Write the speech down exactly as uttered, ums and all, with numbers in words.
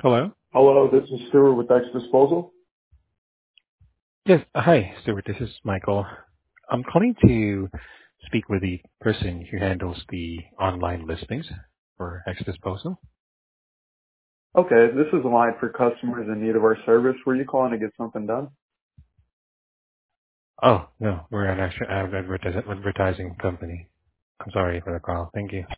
Hello? Hello, this is Stuart with X Disposal. Yes. uh, Hi, Stuart. This is Michael. I'm calling to speak with the person who handles the online listings for X Disposal. Okay, this is a line for customers in need of our service. Were you calling to get something done? Oh, no, we're an actual ad- advertis- advertising company. I'm sorry for the call. Thank you.